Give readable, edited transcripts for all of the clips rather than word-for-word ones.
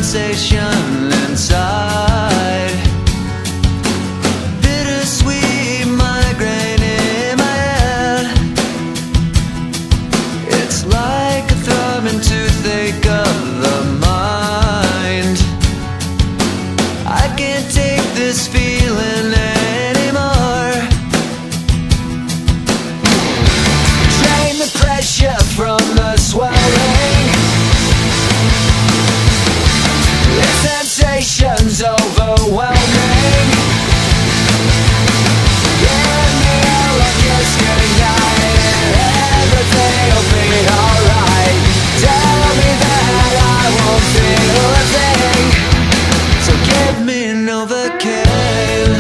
sensation inside. Bittersweet migraine in my head. It's like a throbbing toothache of the mind. I can't take this feeling anymore. Drain the pressure from the swelling. The sensation's overwhelming. Give me a look, it's goodnight, and everything'll be alright. Tell me that I won't feel a thing, so give me Novocaine.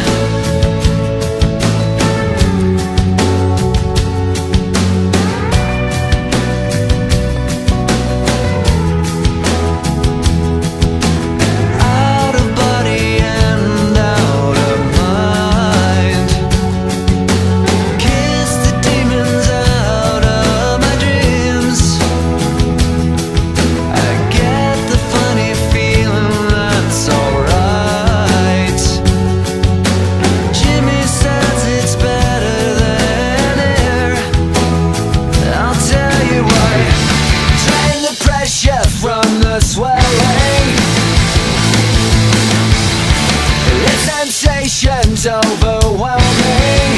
From the swelling, the sensation's overwhelming.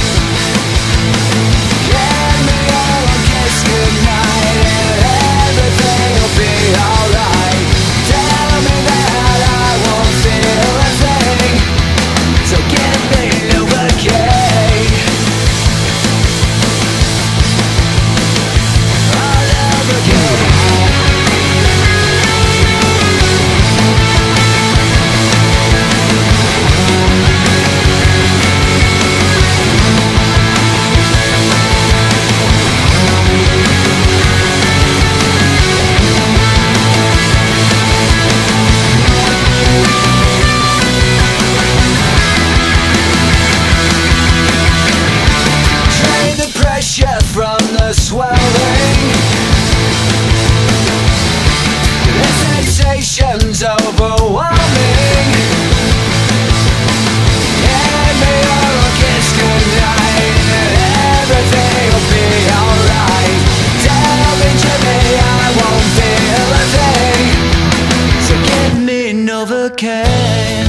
Give me a kiss goodnight, and everything'll be alright. Tell me that I won't feel a thing, so give me Novocaine. Novocaine. From the swelling, the sensation's overwhelming. Give me a kiss goodnight, and everything'll be alright. Tell me, Jimmy, I won't feel a thing, so give me Novocaine.